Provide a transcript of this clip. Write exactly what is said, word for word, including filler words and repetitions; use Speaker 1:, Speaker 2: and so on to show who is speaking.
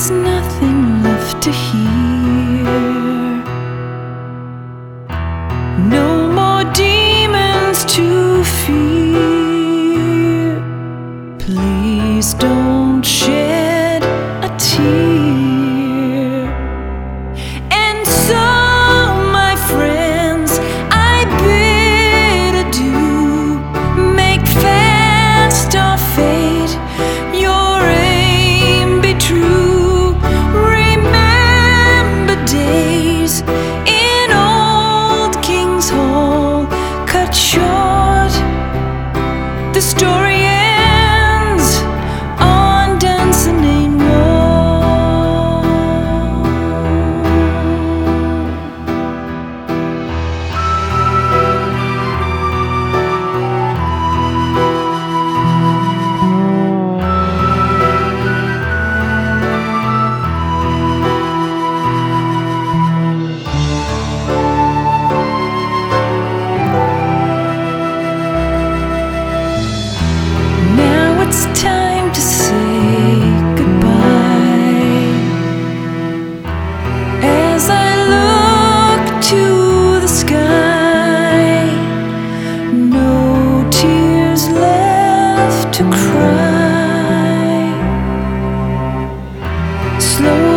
Speaker 1: There's nothing left to hear. No more demons to fear. Please don't shed a tear. And so, my friends, I bid adieu. Make fast our fate, your aim be true. Remember days in old King's Hall, cut short, the story ends on Dunsinane Wall. Now it's time to say goodbye. As I look to the sky, no tears left to cry. Slow